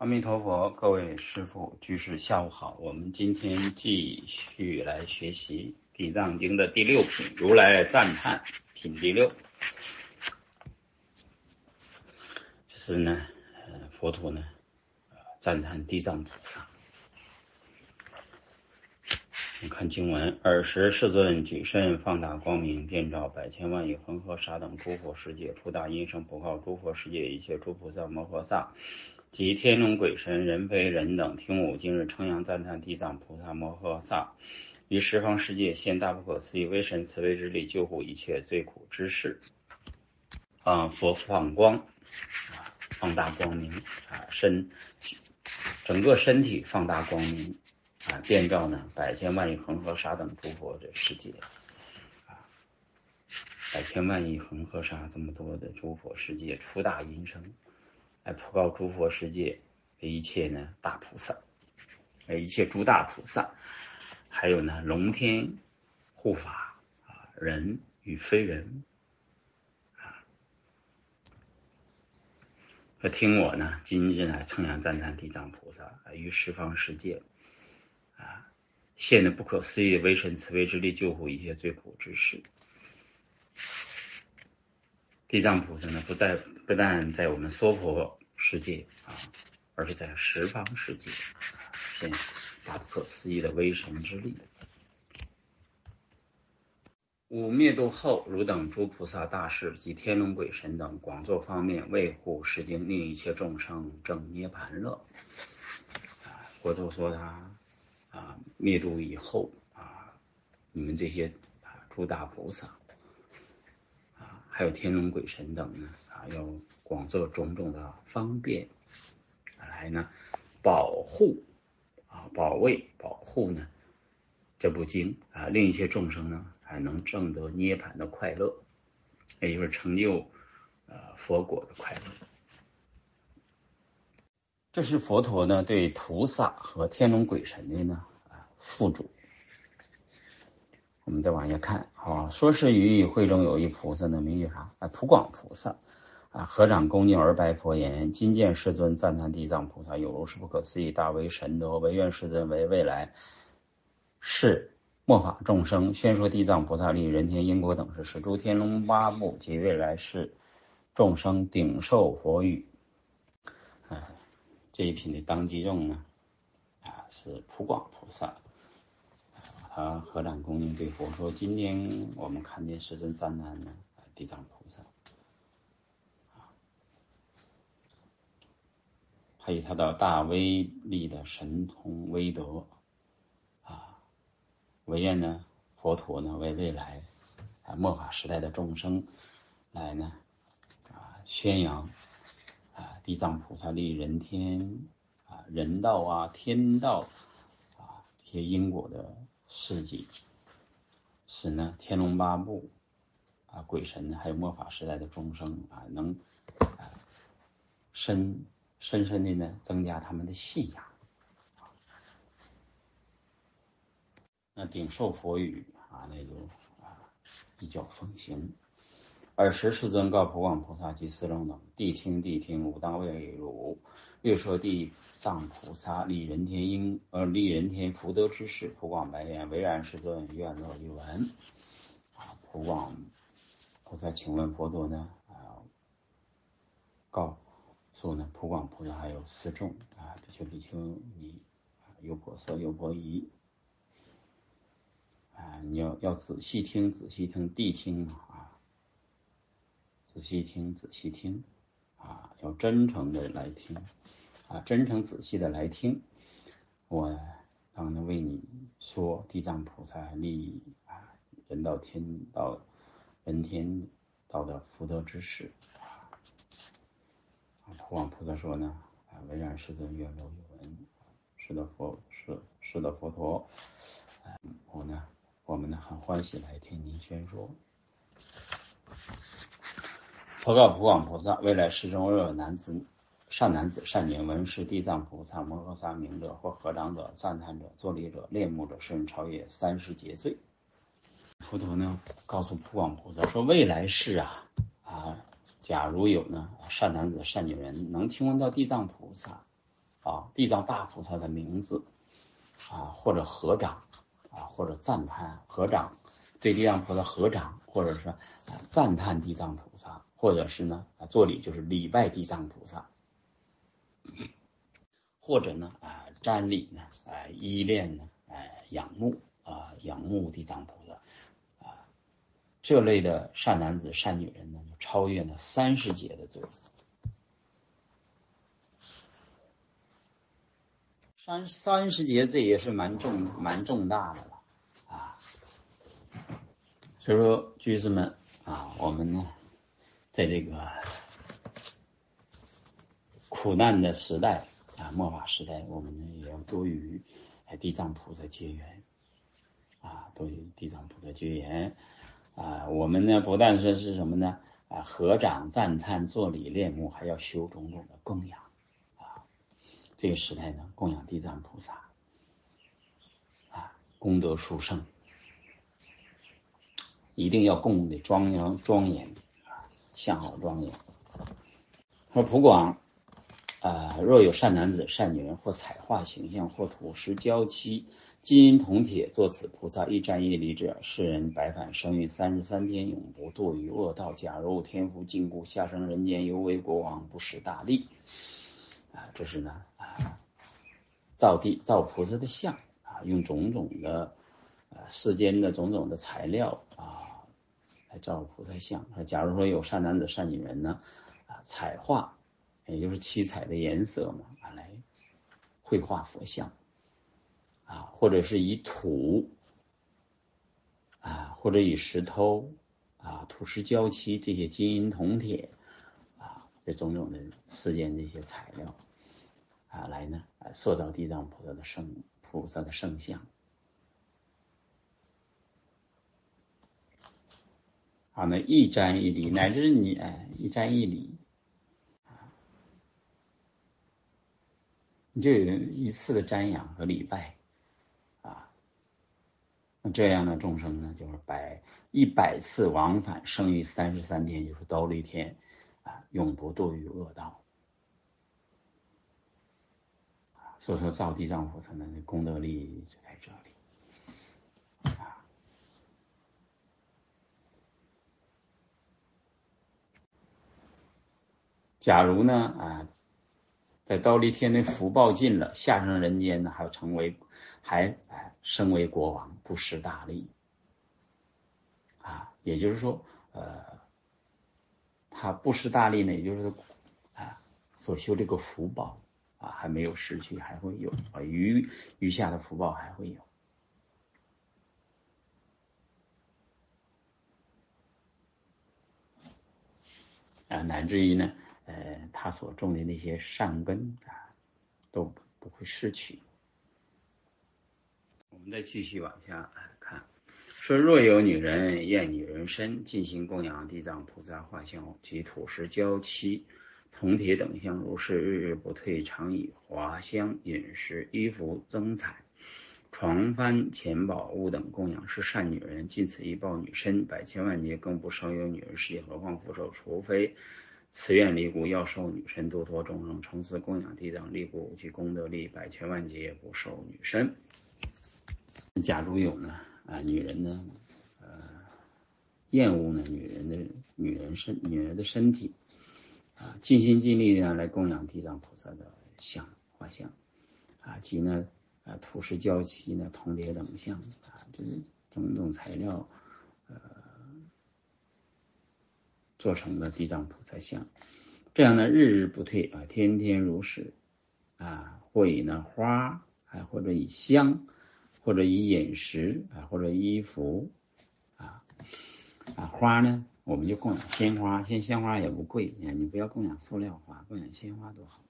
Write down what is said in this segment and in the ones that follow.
阿弥陀佛，各位师父、居士，下午好。我们今天继续来学习《地藏经》的第六品，如来赞叹品第六。这是呢，佛陀呢，赞叹地藏菩萨。我们看经文：尔时世尊举身放大光明，遍照百千万亿恒河沙等诸佛世界，出大音声，普告诸佛世界一切诸菩萨摩诃萨及天龙鬼神人非人等，听吾今日称扬赞叹地藏菩萨摩诃萨，于十方世界现大不可思议威神慈悲之力，救护一切罪苦之事。佛放光，放大光明，整个身体放大光明，遍照呢百千万亿恒河沙等诸佛的世界，百千万亿恒河沙这么多的诸佛世界，出大音声，来普告诸佛世界的一切呢大菩萨，一切诸大菩萨，还有呢龙天护法人与非人和听我呢今日呢称扬赞叹地藏菩萨于十方世界现的不可思议威神慈悲之力，救护一切罪苦之事。地藏菩萨呢不但在我们娑婆世界而是在十方世界现大不可思议的威神之力。吾灭度后，汝等诸菩萨大士及天龙鬼神等，广作方面，为护世经，令一切众生证涅盘乐。佛陀说他灭度以后你们这些诸大菩萨还有天龙鬼神等呢要广作种种的方便来呢保护保卫保护呢这部经令一些众生呢能证得涅盘的快乐，也就是成就佛果的快乐。这是佛陀呢对菩萨和天龙鬼神的呢附嘱。我们再往下看说是于会中有一菩萨呢，名曰啥？普广菩萨合掌恭敬而白佛言：今见世尊赞叹地藏菩萨有如是不可思议大威神德，唯愿世尊为未来世末法众生宣说地藏菩萨力人天因果等事，使诸天龙八部及未来世众生顶受佛语。这一品的当机众呢是普广菩萨，他合掌恭敬对佛说：今天我们看见世尊赞叹呢地藏菩萨还有他的大威力的神通威德唯愿呢佛陀呢为未来末法时代的众生来呢宣扬地藏菩萨力人天人道天道这些因果的事迹，使呢天龙八部鬼神还有末法时代的众生能深深的呢增加他们的信仰。那顶受佛语那就一教奉行。尔时世尊告普广菩萨及四众等：谛听，吾当为汝略说地藏菩萨利人天福德之事。普广白言：唯然世尊，愿乐一闻。普广菩萨请问佛陀呢告诉呢普广菩萨还有四众比丘比丘尼优婆塞优婆夷你要仔细听谛听仔细听要真诚的来听真诚仔细的来听。我当能为你说地藏菩萨利人道天道人天道的福德之事。普广菩萨说呢唯然世尊愿乐一闻。是的佛陀我们呢很欢喜来听您宣说。佛告普广菩萨：未来世中若有善男子善女闻是地藏菩萨摩诃萨名者，或合掌者、赞叹者、作礼者、恋慕者，是人超越30劫罪。佛陀呢告诉普广菩萨说，未来世假如有呢善男子善女人能听闻到地藏菩萨地藏大菩萨的名字或者合掌或者赞叹合掌，对地藏菩萨合掌，或者是赞叹地藏菩萨，或者是呢做礼就是礼拜地藏菩萨，或者呢瞻礼呢依恋呢仰慕地藏菩萨这类的善男子善女人呢，就超越了30劫的罪。30劫罪也是蛮重大的了所以说居士们我们呢在这个苦难的时代末法时代，我们呢也要多与地藏菩萨结缘多与地藏菩萨结缘我们呢不但是什么呢合掌赞叹做礼恋慕，还要修种种的供养这个时代呢供养地藏菩萨功德殊胜，一定要供得庄严相好庄严。说普广若有善男子善女人，或彩画形象，或土石胶漆金银铜铁作此菩萨一瞻一礼者，世人白返生于33天，永不堕于恶道。假如天福禁锢，下生人间，犹为国王，不识大利这是呢造菩萨的像用种种的世间的种种的材料来造菩萨像。假如说有善男子善女人呢彩画，也就是七彩的颜色嘛来绘画佛像或者是以土或者以石头土石胶漆这些金银铜铁这种种的世间这些材料来呢塑造地藏菩萨的圣像那一瞻一礼，乃至你一瞻一礼你就有一次的瞻仰和礼拜那这样的众生呢，就是100次往返生于33天，就是忉利天永不堕于恶道所以说造地藏菩萨呢功德力就在这里假如呢在忉利天的福报尽了，下生人间呢还身为国王，不识大利也就是说他不识大利呢，也就是所修这个福报还没有失去，还会有余下的福报还会有乃至于呢他所种的那些善根都不会失去。我们再继续往下看，说若有女人厌女人身，尽心供养地藏菩萨画像及土石胶漆铜铁等像，如是日日不退，常以华香饮食衣服增彩床幡钱宝物等供养，是善女人，尽此一报女身，百千万劫更不生有女人世界，何况复受？除非此愿力故，要受女身，度脱众生，从此供养地藏力故，其功德力百千万劫也不受女身。假如有呢女人呢厌恶呢女人的身体尽心尽力的来供养地藏菩萨的画像及呢土石胶漆呢铜铁等像这是种种材料做成的地藏菩萨像，这样呢日日不退天天如是或以呢花或者以香，或者以饮食或者衣服花呢我们就供养鲜花，现在鲜花也不贵你不要供养塑料花，供养鲜花多好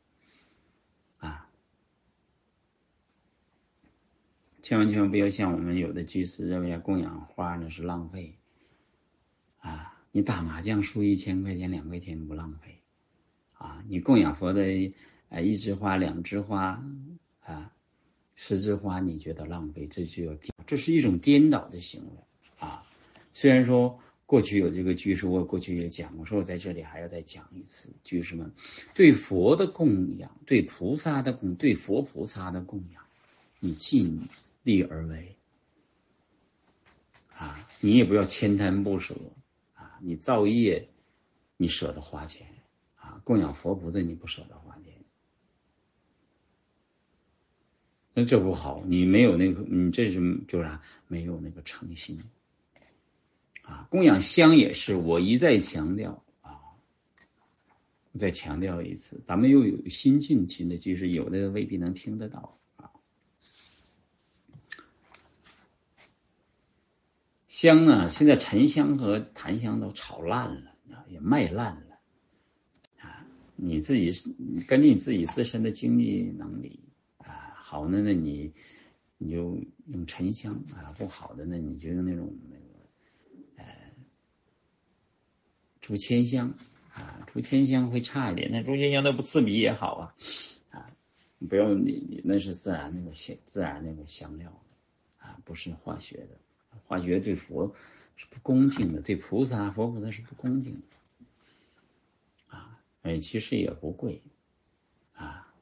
千万不要像我们有的居士认为供养花呢是浪费你打麻将输1000块钱2块钱不浪费你供养佛的1枝花2枝花10枝花你觉得浪费，这是一种颠倒的行为虽然说过去有这个居士，我过去也讲，我说我在这里还要再讲一次，居士们对佛的供养，对菩萨的供，对佛菩萨的供养，你尽力而为啊，你也不要千贪不舍啊，你造业你舍得花钱啊，供养佛菩萨你不舍得花钱，那这不好，你没有那个，你这是就是没有那个诚心。啊，供养香也是，我一再强调啊，我再强调一次，咱们又有新进群的居士，有的未必能听得到啊。香啊，现在沉香和檀香都炒烂了，也卖烂了啊。你自己根据你自己自身的经济能力啊，好的那你就用沉香啊，不好的那你就用那种竹签香啊，竹签香会差一点，那竹签香它不刺鼻也好啊，不要你那是自然那个香料的啊，不是化学的，化学对佛是不恭敬的，对佛菩萨是不恭敬的啊，其实也不贵啊。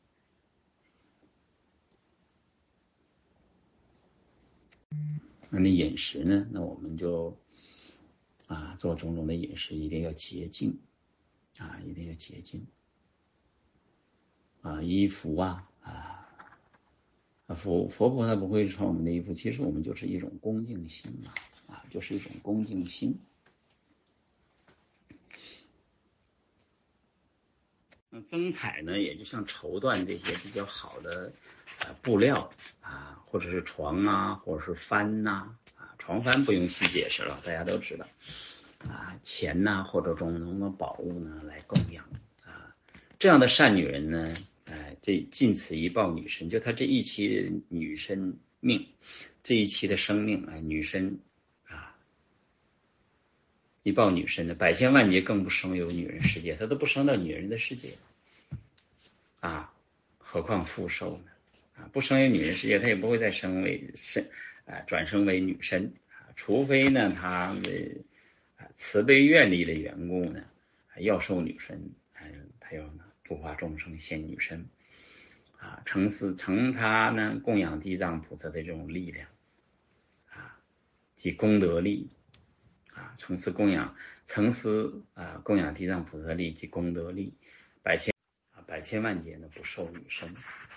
那饮食呢？那我们就做种种的饮食一定要洁净啊，一定要洁净啊，衣服佛菩萨不会穿我们的衣服，其实我们就是一种恭敬心啊，就是一种恭敬心。那增彩呢，也就像绸缎这些比较好的布料啊，或者是床啊，或者是幡呐床幡不用细解释了，大家都知道钱呐，或者种种的宝物呢来供养啊，这样的善女人呢，这尽此一报女身，就她这一期女身命，这一期的生命女身一报女身的百千万劫更不生有女人世界，她都不生到女人的世界何况复寿呢不生有女人世界，她也不会再转生为女身除非呢她的慈悲愿力的缘故呢，要受女身，她要度化众生现女身承他呢供养地藏菩萨的这种力量即功德力从此供养地藏菩萨力及功德力，百千万劫呢不受女身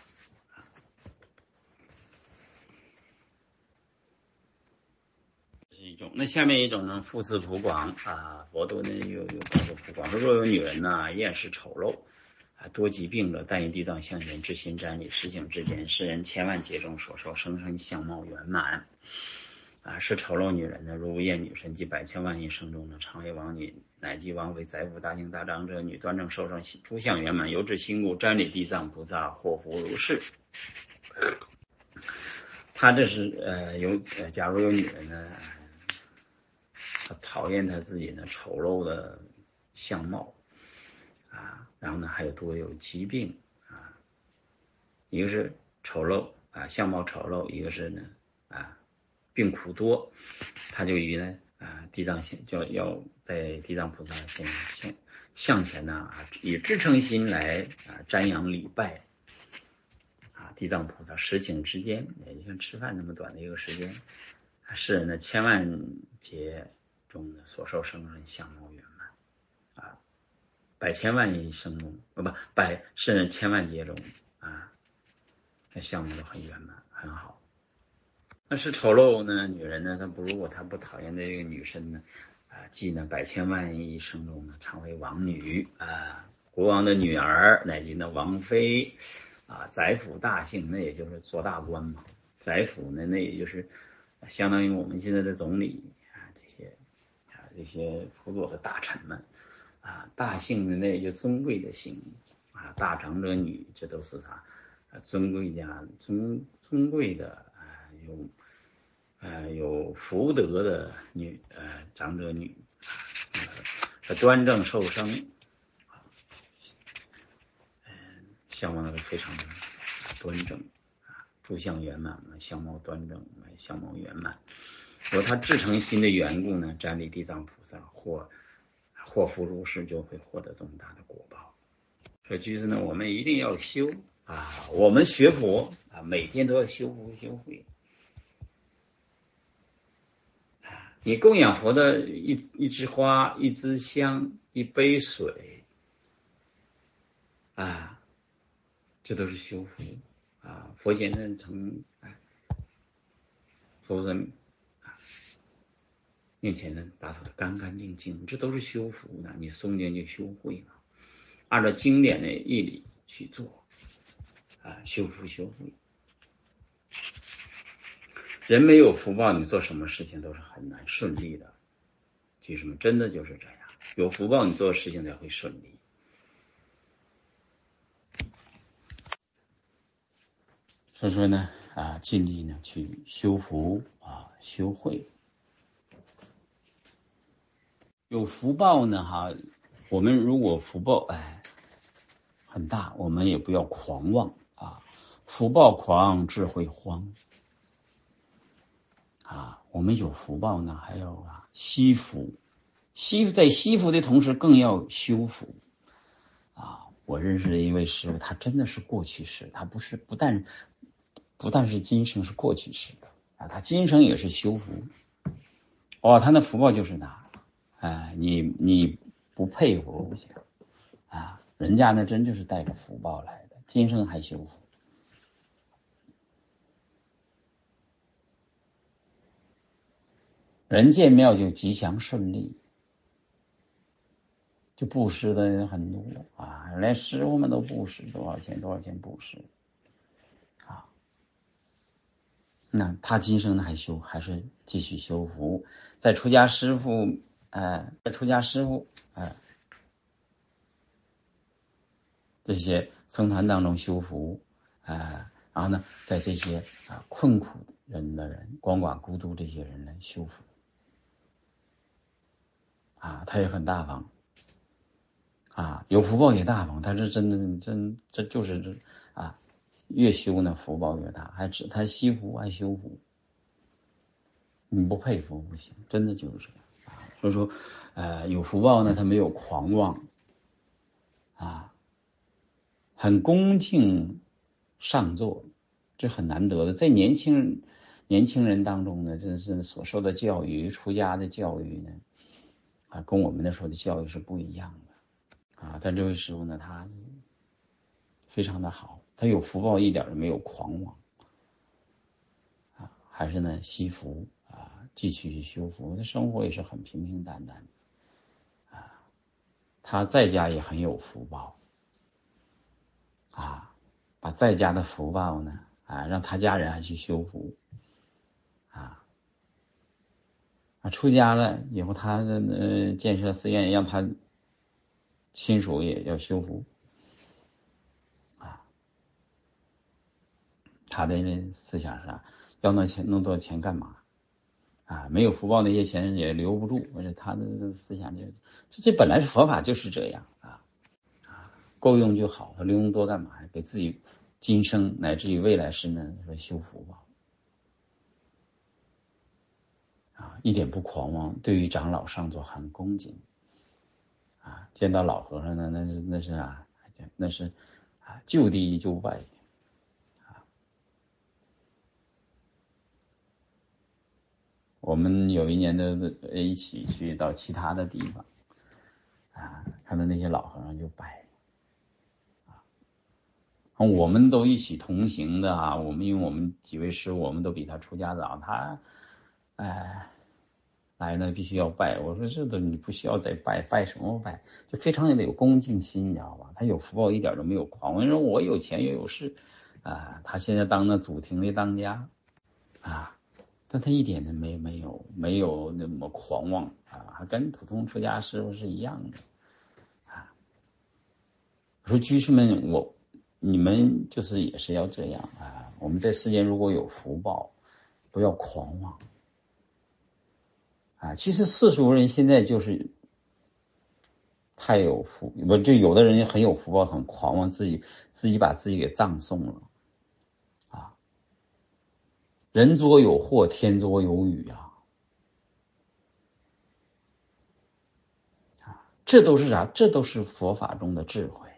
这是一种。那下面一种呢，复次普广佛陀呢有告诉普广说，若有女人呢厌世丑陋多疾病者，但以地藏向前至心瞻礼实行之间，世人千万劫中所受生生相貌圆满是丑陋女人呢，如无厌女身，即百千万亿生中呢，常为王女，乃即王妃、宰辅、大行大长者女，端正受生，诸相圆满，由至心故，瞻礼地藏菩萨，祸福如是。他这是假如有女人呢，她讨厌她自己呢丑陋的相貌然后呢还有多有疾病一个是丑陋相貌丑陋，一个是呢病苦多，他就以呢地藏就要在地藏菩萨向前呢以至诚心来瞻仰礼拜地藏菩萨实情之间，也就像吃饭那么短的一个时间，世人的千万劫中的所受生人相貌圆满百千万亿生中世人千万劫中那相貌都很圆满很好。那是丑陋呢女人呢，如果她不讨厌的这个女生呢即呢百千万亿生中呢常为王女国王的女儿，乃及呢王妃宰辅大姓，那也就是做大官嘛。宰辅呢，那也就是相当于我们现在的总理这些辅佐的大臣们大姓的那也就尊贵的姓大长者女，这都是尊贵的有福德的长者女端正受生相貌非常的端正诸相圆满相貌端正相貌圆满说他至诚心的缘故呢，瞻礼地藏菩萨或复如是，就会获得这么大的果报。所以其实呢，我们一定要修啊，我们学佛啊，每天都要修福修慧。你供养佛的一枝花、一支香、一杯水啊，这都是修福啊。佛前人曾佛人面前人打扫的干干净净，这都是修福的。你诵经就修慧了，按照经典的义理去做啊，修福修慧。人没有福报，你做什么事情都是很难顺利的。其实真的就是这样，有福报你做的事情才会顺利。所以说呢，尽力呢去修福修慧。有福报呢我们如果福报很大，我们也不要狂妄啊，福报狂，智慧荒。我们有福报呢，还要惜福，在惜福的同时，更要修福我认识的一位师父，他真的是过去式，他不但是今生是过去式的他今生也是修福。他那福报就是大你不佩服不行人家呢真就是带着福报来的，今生还修福。人见庙就吉祥顺利，就布施的人很多连师傅们都布施，多少钱布施那他今生呢还是继续修福，在出家师父这些僧团当中修福然后呢在这些困苦人的人、鳏寡孤独这些人来修福他也很大方有福报也大方，他是这就是越修呢福报越大，他惜福还修福，你不佩服不行，真的就是这样所以说有福报呢，他没有狂妄很恭敬上座，这很难得的。在年轻人当中呢，真是所受的教育，出家的教育呢跟我们那时候的教育是不一样的但这位师父呢，他非常的好，他有福报，一点都没有狂妄还是呢惜福继续去修福，他生活也是很平平淡淡他在家也很有福报把在家的福报呢让他家人还去修福出家了以后，他建设寺院，让他亲属也要修福他的思想是要那钱弄多少钱干嘛没有福报那些钱也留不住，而且他的思想这本来是佛法就是这样够用就好，留那么多干嘛呀？给自己今生乃至于未来世呢修福报一点不狂妄，对于长老上座很恭敬见到老和尚呢那是就地就拜我们有一年的一起去到其他的地方看到那些老和尚就拜我们都一起同行的因为我们几位师傅我们都比他出家早，他来呢必须要拜，我说这都你不需要再拜什么拜，就非常的有恭敬心，你知道吧？他有福报一点都没有狂妄，说我有钱又有势他现在当那祖庭的当家但他一点都没有那么狂妄还跟普通出家师傅是一样的我说居士们，你们就是也是要这样我们在世间如果有福报，不要狂妄其实世俗人现在就是太有福，就有的人很有福报，很狂妄，自己把自己给葬送了人作有祸，天作有雨这都是啥？这都是佛法中的智慧。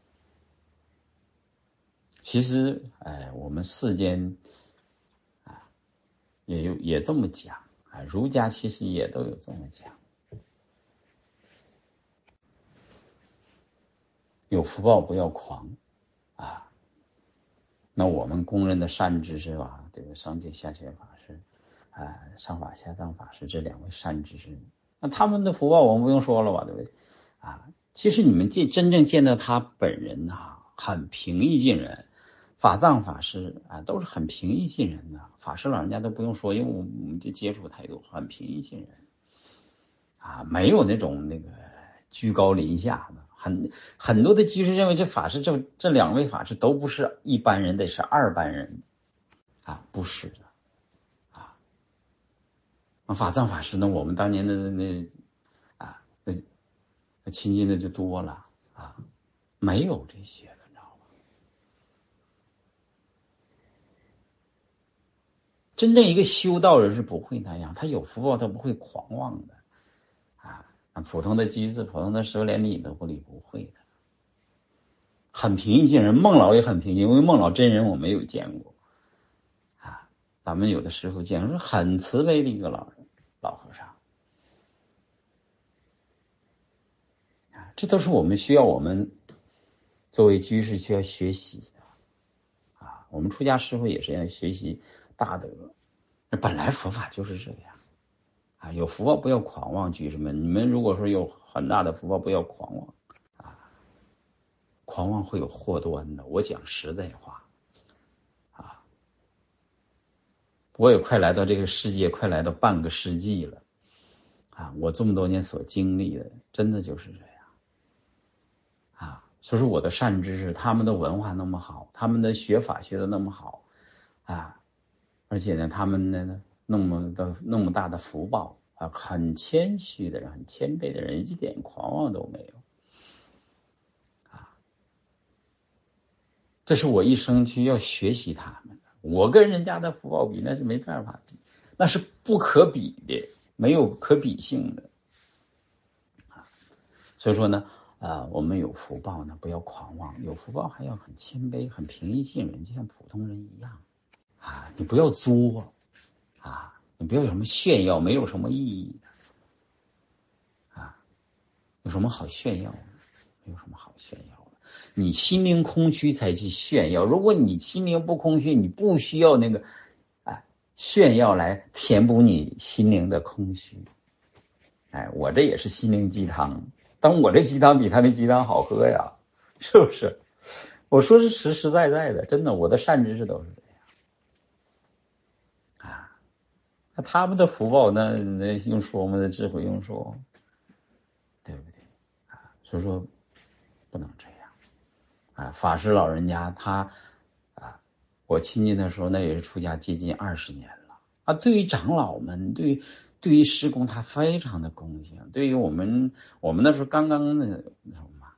其实，我们世间啊，也这么讲啊，儒家其实也都有这么讲。有福报不要狂啊！那我们公认的善知识吧，这个上界下界法师上法下藏法师这两位善知识，那他们的福报我们不用说了吧，对不对啊？其实你们真正见到他本人很平易近人。法藏法师都是很平易近人的，法师老人家都不用说，因为我们就接触太多，很平易近人没有那种那个居高临下的。很多的居士认为这法师这两位法师都不是一般人，得是二般人不是的法藏法师呢，我们当年的那亲近的就多了没有这些的，你知道吗？真正一个修道人是不会那样，他有福报，他不会狂妄的普通的居士、普通的师傅连理都不会的，很平易近人。孟老也很平易，因为孟老真人我没有见过咱们有的师傅见过，是很慈悲的一个老和尚这都是我们需要，我们作为居士需要学习的我们出家师傅也是要学习大德，那本来佛法就是这样有福报不要狂妄，居士们，你们如果说有很大的福报，不要狂妄狂妄会有祸端的。我讲实在话我也快来到这个世界，快来到半个世纪了我这么多年所经历的，真的就是这样所以说我的善知识，他们的文化那么好，他们的学法学的那么好而且呢，他们呢那么大的福报很谦虚的人，很谦卑的人，一点狂妄都没有这是我一生去要学习他们的。我跟人家的福报比，那是没办法比，那是不可比的，没有可比性的所以说呢我们有福报呢，不要狂妄，有福报还要很谦卑，很平易近人，就像普通人一样你不要作你不要有什么炫耀，没有什么意义的有什么好炫耀的？没有什么好炫耀的。你心灵空虚才去炫耀，如果你心灵不空虚，你不需要那个炫耀来填补你心灵的空虚我这也是心灵鸡汤，但我这鸡汤比他那鸡汤好喝呀，是不是？我说是实实在在的，真的，我的善知识都是这样他们的福报那用说吗？的智慧用说，对不对所以说不能这样法师老人家他我亲近的时候，那也是出家接近20年了对于长老们，对于师公，他非常的恭敬。对于我们那时候刚刚那什么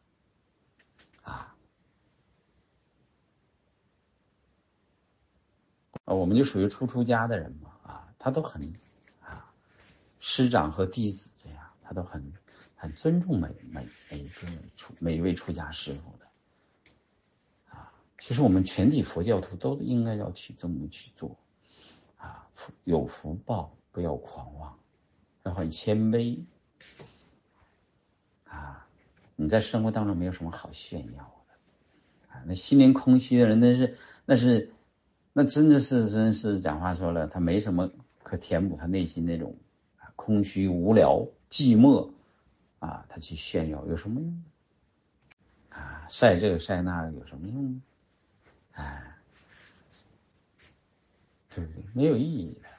我们就属于出家的人嘛他都很师长和弟子这样，他都很尊重每一位出家师傅的其实我们全体佛教徒都应该要去这么去做有福报不要狂妄，要很谦卑你在生活当中没有什么好炫耀的那心灵空虚的人，那真是讲话说了，他没什么可填补他内心那种空虚、无聊、寂寞他去炫耀有什么用晒这个晒那个有什么用对不对？没有意义的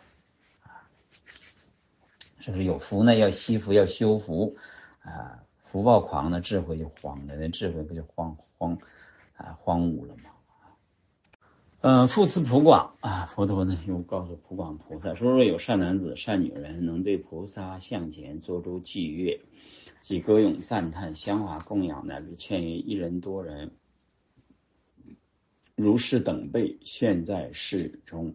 是不是？有福呢要惜福，要修福福报狂呢，智慧就荒了，那智慧不就荒芜了吗复次普广佛陀呢又告诉普广菩萨说，若有善男子善女人能对菩萨向前做出祭乐，即歌咏赞叹香华供养，乃至劝于一人多人，如是等辈现在世中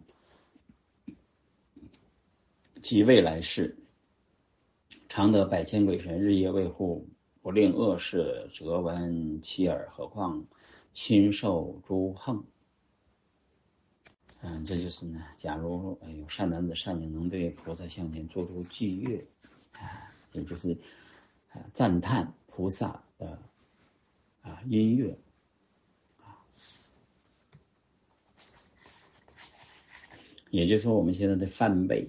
及未来世，常得百千鬼神日夜卫护不令恶事折闻其耳，何况亲受诸横。这就是呢，假如有善男子善女能对菩萨向前做出伎乐，也就是赞叹菩萨的音乐，也就是说我们现在的梵呗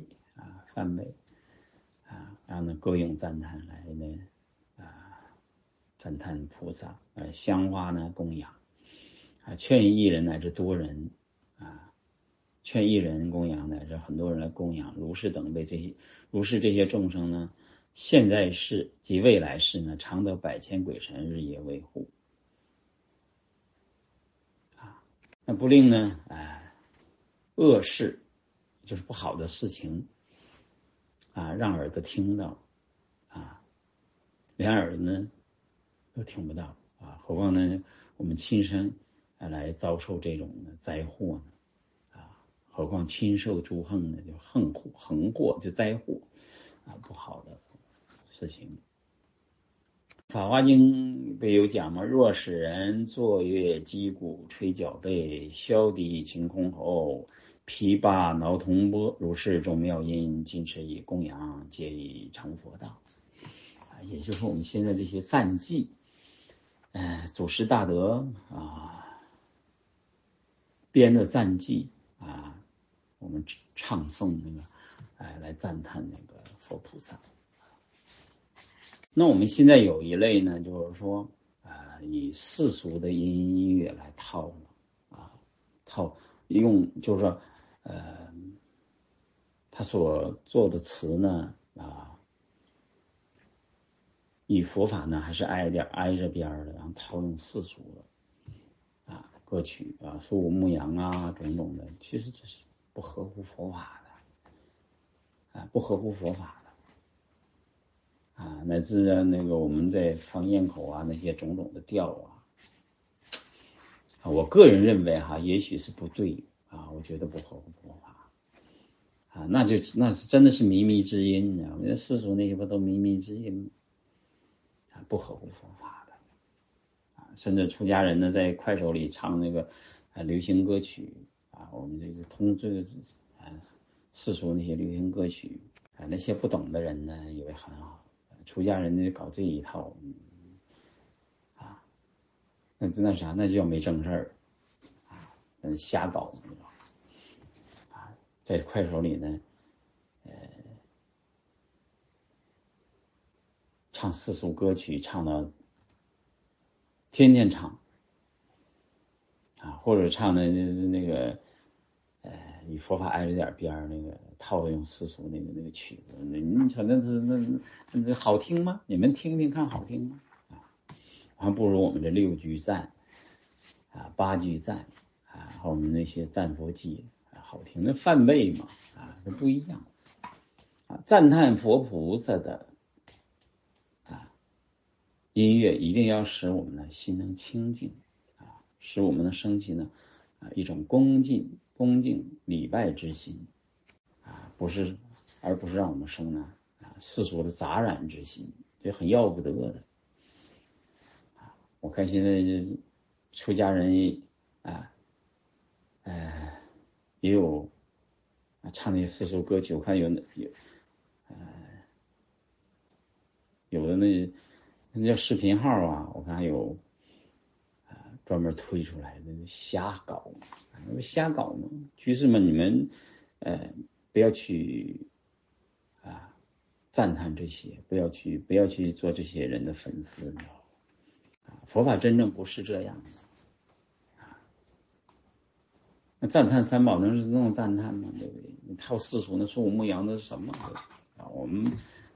然后呢歌咏赞叹来呢赞叹菩萨，香花呢供养，劝一人乃至多人劝一人供养乃至很多人来供养如是等辈如是这些众生呢，现在世及未来世呢，常得百千鬼神日夜维护。那不令呢恶事，就是不好的事情让耳朵听到连耳呢都听不到何况呢我们亲身来遭受这种灾祸呢何况亲受诸横呢，就横祸，就灾祸不好的事情。法华经不有讲吗？若使人坐乐击鼓吹角贝，箫笛晴空吼，琵琶挠铜钵，如是众妙音，尽是以供养，皆以成佛道。也就是我们现在这些赞记，祖师大德编的赞记我们唱诵那个来赞叹那个佛菩萨。那我们现在有一类呢，就是说以世俗的音乐来套用，就是说他所做的词呢以佛法呢还是挨着边的，然后套用世俗的歌曲苏武牧羊种种的，其实这是不合乎佛法的不合乎佛法的乃至那个我们在放堰口那些种种的调我个人认为也许是不对我觉得不合乎佛法那是真的是靡靡之音我们世俗那些不都靡靡之音不合乎佛法的甚至出家人呢在快手里唱那个流行歌曲我们这个世俗那些流行歌曲那些不懂的人呢以为很好，出家人呢搞这一套那啥，那就叫没正事儿瞎搞在快手里呢唱世俗歌曲唱到天天唱或者唱的那个与佛法挨着点边那个套用世俗那个曲子，你瞅那好听吗？你们听听看好听吗？还不如我们这六句赞八句赞和我们那些赞佛记好听。那梵呗嘛这不一样赞叹佛菩萨的音乐一定要使我们的心能清净使我们的升起呢一种恭敬礼拜之心而不是让我们生呢世俗的杂染之心，这很要不得的我看现在出家人也有唱那些世俗歌曲，我看有的那叫视频号我看有专门推出来的瞎搞呢。居士们，你们不要去赞叹这些，不要去做这些人的粉丝，你知道吗？佛法真正不是这样的那赞叹三宝能是那种赞叹吗？对不对？你套世俗那苏武牧羊那是什么我们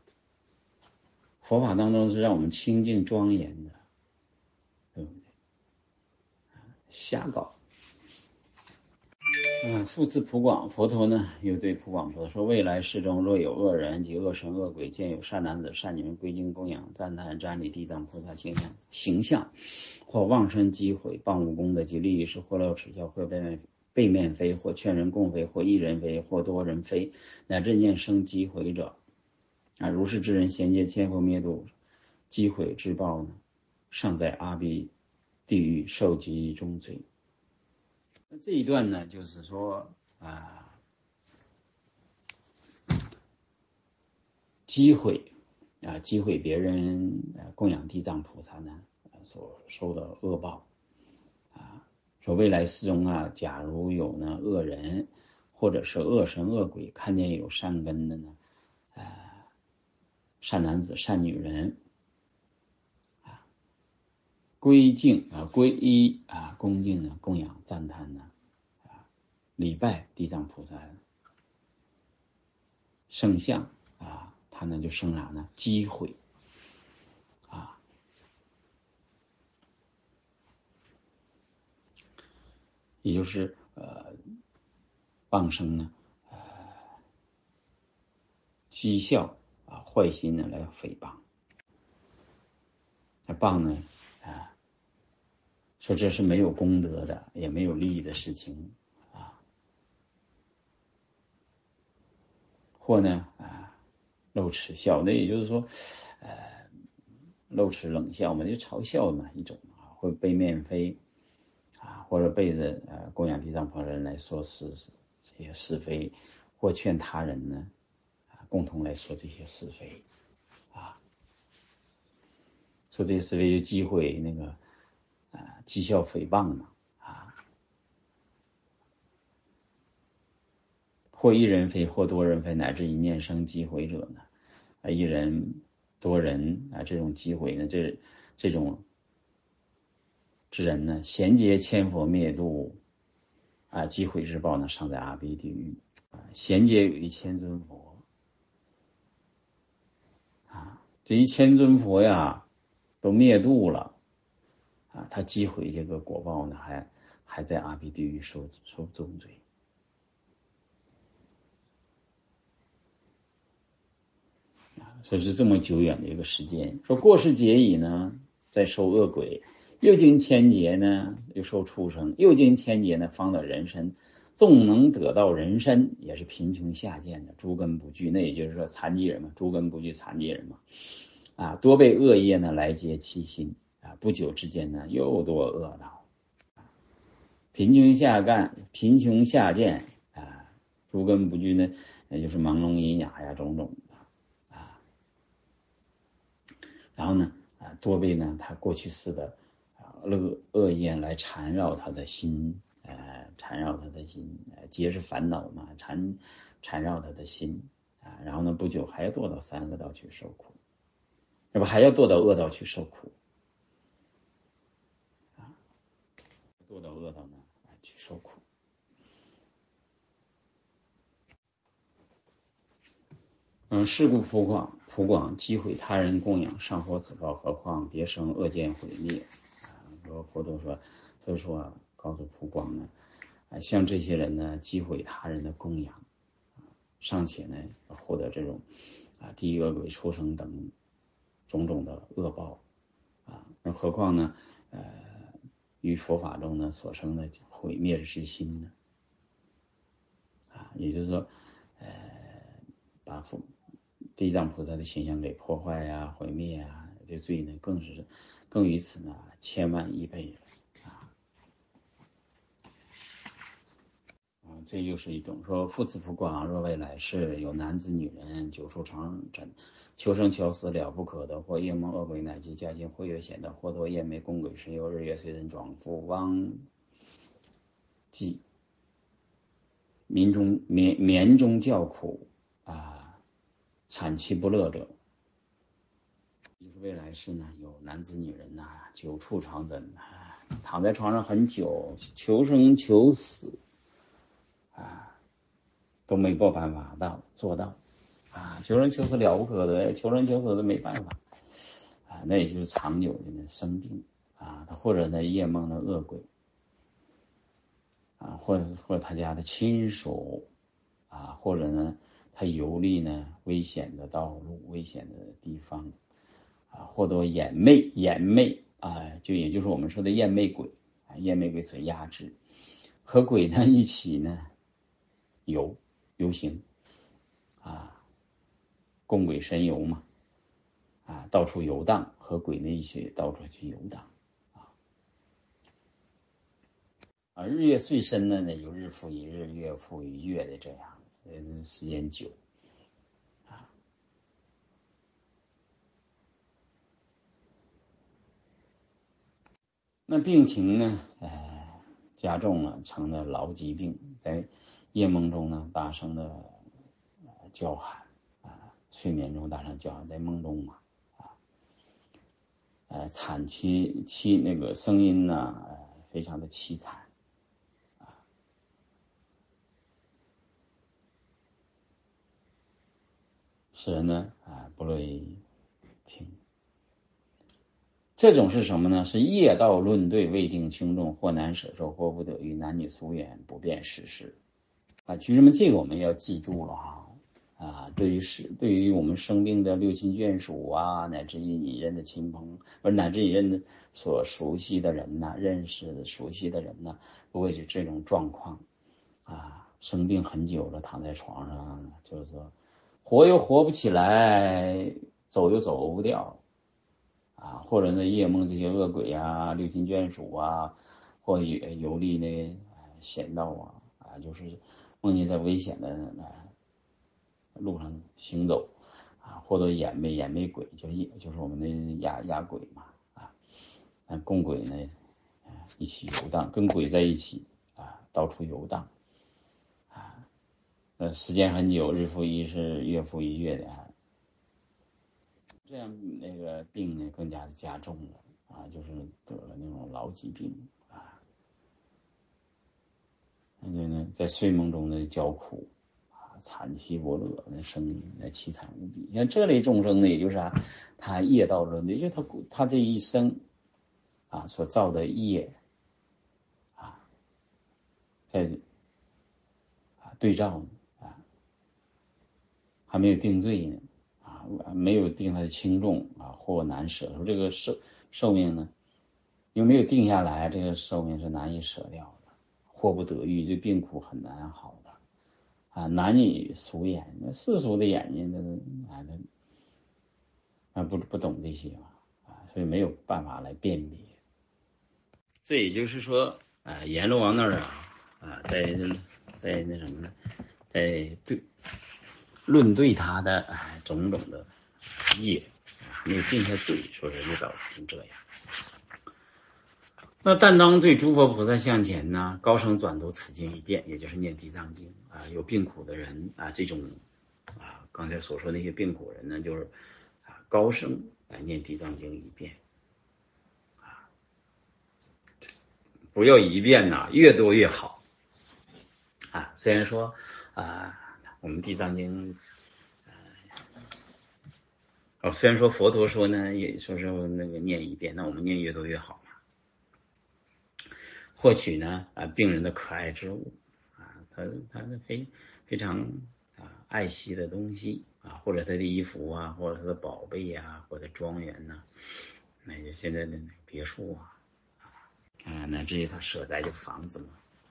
佛法当中是让我们清净庄严的，对不对？瞎搞复次普广，佛陀呢又对普广说未来世中若有恶人及恶神恶鬼见有善男子善女人归敬供养赞叹瞻礼地藏菩萨形象或妄生讥毁谤无功德及利益是或乐耻笑或背面非或劝人共非或一人非或多人非乃至念生讥毁者如是之人贤劫千佛灭度击毁之报呢，尚在阿鼻地狱受极重罪。那这一段呢，就是说击毁别人供养地藏菩萨呢所受的恶报说未来世中假如有呢恶人或者是恶神恶鬼看见有善根的呢善男子善女人归依恭敬呢供养赞叹呢礼拜地藏菩萨圣像他呢就生啥呢击毁也就是谤生呢讥笑坏心呢来诽谤。那谤呢说这是没有功德的也没有利益的事情或呢露齿笑，那也就是说露齿冷笑嘛，就嘲笑嘛一种会被面非或者背着供养地藏菩萨人来说这些是非，或劝他人呢共同来说这些是非说这些是非就击毁那个讥笑诽谤嘛或一人非或多人非乃至一念生击毁者呢一人多人这种击毁呢这种之人呢贤劫千佛灭度击毁之报呢尚在阿鼻地狱贤劫有1000尊佛这1000尊佛呀都灭度了他击毁这个果报呢还在阿鼻地狱受重罪说是这么久远的一个时间。说过世劫已呢再受恶鬼，又经千劫呢又受畜生，又经千劫呢方得人身，纵能得到人身也是贫穷下贱的，诸根不具，那也就是说残疾人嘛，诸根不具残疾人嘛多被恶业呢来结其心不久之间呢又堕恶道，贫穷下贱诸根不具呢也就是盲聋哑呀种种的然后呢多被呢他过去世的恶业来缠绕他的心皆是烦恼嘛缠绕他的心然后呢不久还要堕到3恶道去受苦，要不还要堕到恶道去受苦堕到恶道呢去受苦。是故普广击毁他人供养上获此报，何况别生恶见毁灭佛陀说，所以说告诉普广呢像这些人呢击毁他人的供养尚且呢获得这种地狱恶鬼畜生等种种的恶报那何况呢于佛法中呢所生的毁灭之心呢也就是说把地藏菩萨的形象给破坏毁灭这罪呢更于此呢千万亿倍这就是一种说复次普广若未来世有男子女人久处长枕求生求死了不可得，或夜梦恶鬼乃及家境慧月显的，或多夜魅宫鬼神游日月随身壮夫汪计眠中叫苦惨其不乐者，就是未来世呢有男子女人久处长枕躺在床上很久求生求死都没办法做到求生求死了不可得，求生求死都没办法那也就是长久的生病或者呢夜梦的恶鬼或者他家的亲属或者呢他游历呢危险的道路危险的地方或者眼魅也就是我们说的厌魅鬼厌魅鬼所压制，和鬼呢一起呢游行供鬼神游嘛到处游荡，和鬼呢一起到处去游荡日月岁深呢，那就日复一日，月复一月的这样，时间久那病情呢，加重了，成了痨疾病，在夜梦中呢，大声的叫喊睡眠中大声叫喊，在梦中嘛惨那个声音呢，非常的凄惨使人呢不乐意听。这种是什么呢？是业道论对，未定轻重，或难舍受，或不得遇，男女俗远，不便世事居士们，这个我们要记住了对于我们生病的六亲眷属乃至于你认的亲朋，乃至于认的所熟悉的人认识的熟悉的人如果是这种状况生病很久了，躺在床上，就是说活又活不起来，走又走不掉或者呢夜梦这些恶鬼六亲眷属或游历那险道就是梦见在危险的路上行走或者眼魅鬼，就是我们的压鬼嘛共鬼呢一起游荡，跟鬼在一起到处游荡时间很久，日复一日，月复一月的这样那个病呢更加的加重了就是得了那种痨疾病那呢在睡梦中的叫苦惨凄伯乐，那声音那凄惨无比。像这类众生呢，也就是他业道论，也就是他这一生所造的业在对照还没有定罪呢没有定他的轻重或难舍受。这个寿命呢又没有定下来，这个寿命是难以舍掉的，或不得遇，这病苦很难好的男女俗眼，那世俗的眼睛不懂这些所以没有办法来辨别。这也就是说阎罗王那儿在那什么呢，在论对他的种种的业没有定下罪，说是就导成这样。那但当对诸佛菩萨向前呢，高声转读此经一遍，也就是念地藏经有病苦的人这种刚才所说那些病苦人呢，就是高声来念地藏经一遍不要一遍越多越好虽然说我们地藏经虽然说佛陀说呢，也说是那个念一遍，那我们念越多越好嘛，获取呢病人的可爱之物他的非常爱惜的东西或者他的衣服或者他的宝贝或者庄园那就现在的别墅乃至于他舍在这房子嘛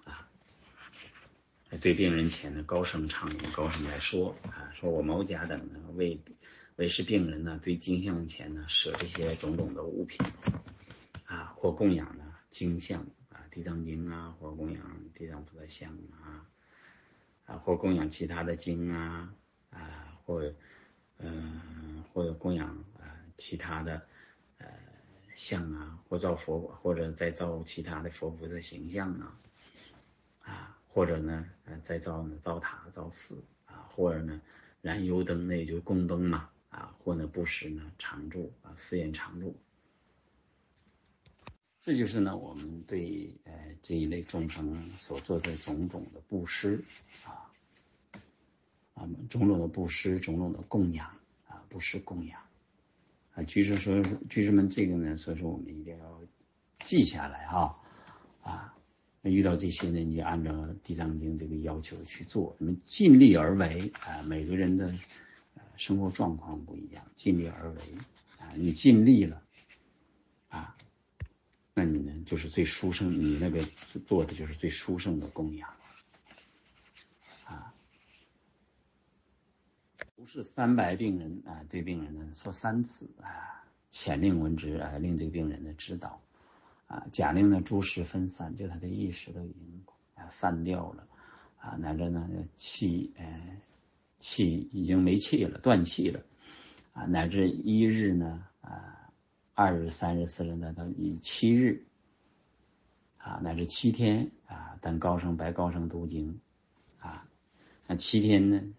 对病人前呢高声唱咏，高声来说说我某甲等呢为是病人呢对经像前呢舍这些种种的物品或供养呢经像地藏经或供养地藏菩萨像或供养其他的经或者供养其他的像或造佛，或者再造其他的佛菩萨形象或者呢再造造塔造寺或者呢燃油灯，那也就是供灯嘛或者布施呢常住寺院常住。这就是呢我们对这一类众生所做的种种的布施种种的布施，种种的供养布施供养居士们这个呢，所以说我们一定要记下来遇到这些呢，你就按照地藏经这个要求去做，你们尽力而为每个人的生活状况不一样，尽力而为你尽力了那你呢就是最殊胜，你那个做的就是最殊胜的供养是300病人啊，对病人呢说3次啊，前令闻之啊，令这个病人呢知道啊，假令呢诸识分散，就他的意识都已经散掉了啊，乃至呢气已经没气了，断气了啊，乃至1日呢2日、3日、4日呢到7日啊，乃至7天啊，但高声白高声读经啊，那7天呢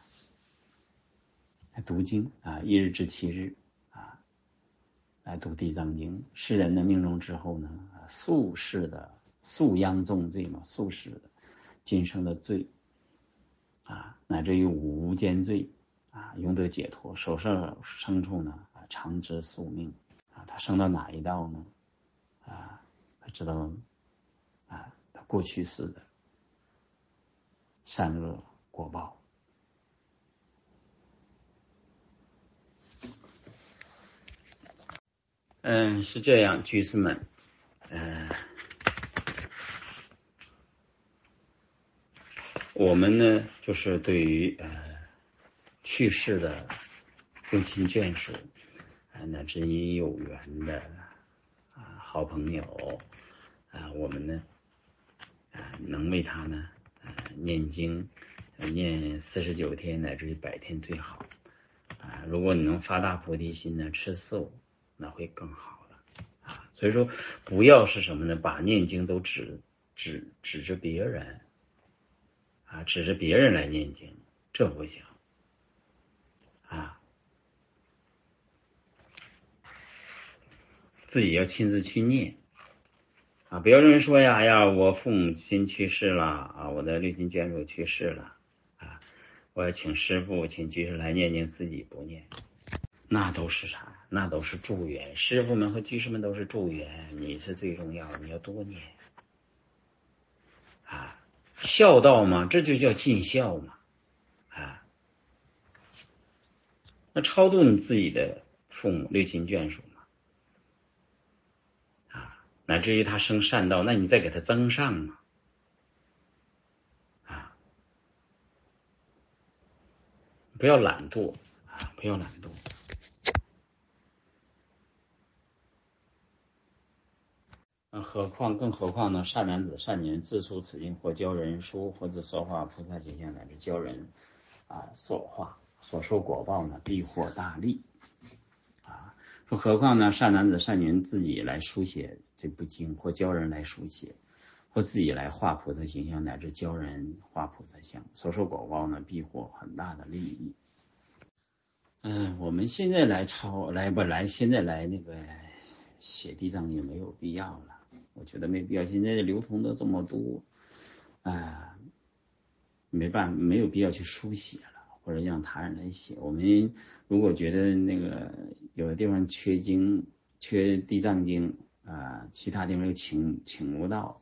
读经啊，1日至7日啊，来读地藏经。世人的命中之后呢，宿世的宿殃重罪嘛，宿世的今生的罪啊，乃至于无间罪啊，永得解脱。手受牲畜呢长知宿命啊，他升到哪一道呢？啊，他知道啊，他过去世的善恶果报。是这样，居士们，我们呢，就是对于去世的用亲眷属，乃至于有缘的好朋友我们呢能为他呢念经，念49天乃至于100天最好如果你能发大菩提心呢，吃素，那会更好了所以说不要是什么呢，把念经都指着别人指着别人来念经，这不行自己要亲自去念不要认为说呀我父母亲去世了我的6亲眷属去世了我要请师父请居士来念经，自己不念，那都是啥？那都是助缘，师父们和居士们都是助缘，你是最重要的，你要多念孝道嘛，这就叫尽孝嘛那超度你自己的父母6亲眷属嘛乃至于他生善道，那你再给他增上嘛不要懒惰不要懒惰更何况呢？善男子善女人自述此经，或教人书，或自说话菩萨形象，乃至教人所化所受果报呢，必获大利说何况呢？善男子善女人自己来书写这部经，或教人来书写，或自己来画菩萨形象，乃至教人画菩萨像，所受果报呢，必获很大的利益。我们现在现在来那个写地藏经没有必要了，我觉得没必要。现在流通的这么多，没有必要去书写了，或者让他人来写。我们如果觉得那个有的地方缺经、缺地藏经其他地方又请不到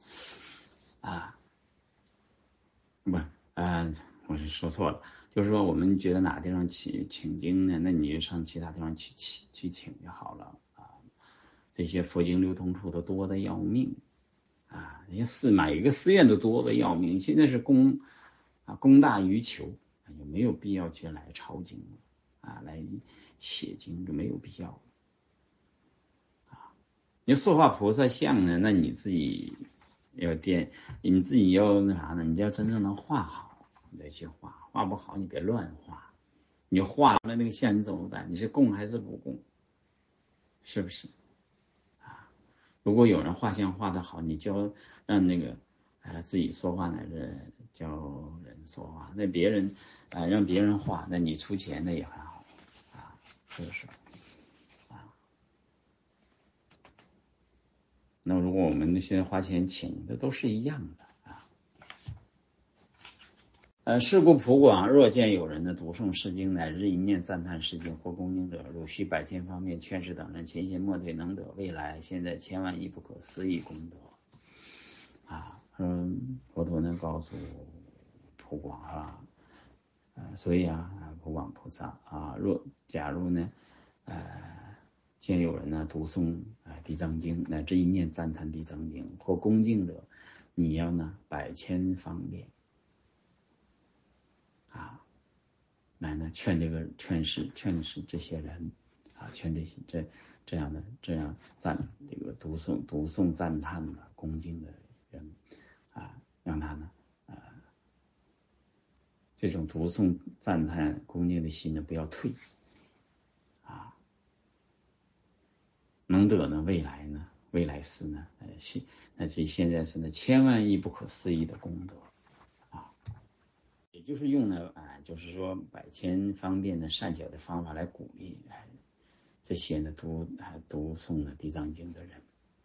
我是说错了。就是说，我们觉得哪地方请经呢？那你就上其他地方去请就好了这些佛经流通处都多得要命每一个寺院都多得要命。现在是供大于求，也没有必要去来抄经来写经，就没有必要你塑化菩萨像呢，那你自己要你自己要那啥呢？你要真正能画好。你再去画不好你别乱画，你画了那个像你怎么办？你是供还是不供？是不是如果有人画像画得好，你让那个自己说话乃至教人说话，那别人让别人画，那你出钱那也很好是不是那如果我们现在花钱请的都是一样的是故普广若见有人的读诵诗经，乃日一念赞叹诗经或恭敬者，汝须百千方面劝示等人，勤心莫退，能得未来现在千万亿不可思议功德佛陀呢告诉普广所以普广菩萨假如呢见有人呢读诵地藏经，乃至一念赞叹地藏经或恭敬者，你要呢百千方面来呢劝示这些人啊，劝这样这个读诵赞叹的恭敬的人啊，让他呢这种读诵赞叹恭敬的心呢不要退啊，能得呢未来世呢这现在是呢千万亿不可思议的功德啊，也就是用呢就是说百千方便的善巧的方法来鼓励这些呢读诵了地藏经的人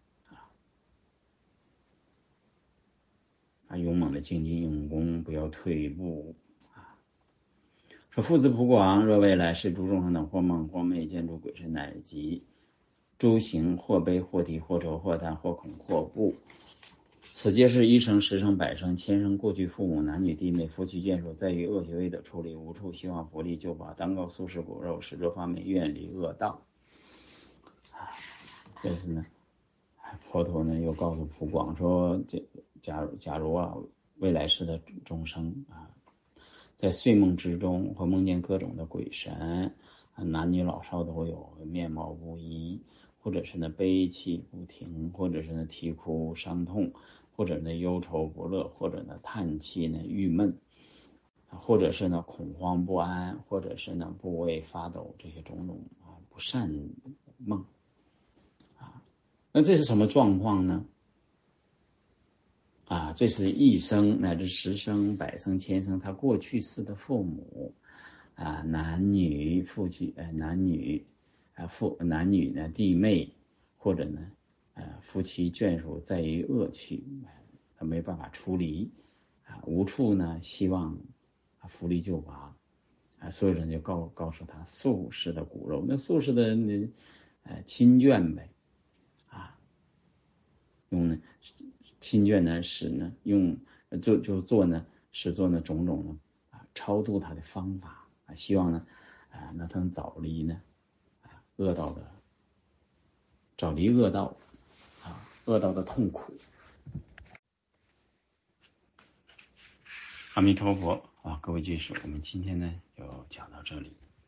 勇猛的精进用功，不要退步啊。说父子普广，若未来世诸众生等或梦或寐见诸鬼神乃及诸行或悲或啼或愁或叹或恐或怖，此皆是一生十生百生千生过去父母男女弟妹夫妻眷属在于恶行未得处理无处希望福利救拔当告素食果肉使这方面愿离恶道这是呢佛陀呢又告诉普广说假如未来世的众生在睡梦之中或梦见各种的鬼神男女老少都会有面貌不一，或者是呢悲泣不停，或者是呢啼哭伤痛，或者呢忧愁不乐，或者呢叹气呢郁闷，或者是呢恐慌不安，或者是呢部位发抖，这些种种不善梦那这是什么状况呢？这是一生乃至十生百生千生他过去世的父母男女父亲男女呢弟妹或者呢夫妻眷属在于恶趣他没办法出离无处呢希望福利救拔所有人就告诉他素食的骨肉，那素食的亲眷呗用呢亲眷呢使呢用做呢种种呢超度他的方法希望呢那他能早离呢恶道的恶道的痛苦。阿弥陀佛各位居士，我们今天呢就讲到这里。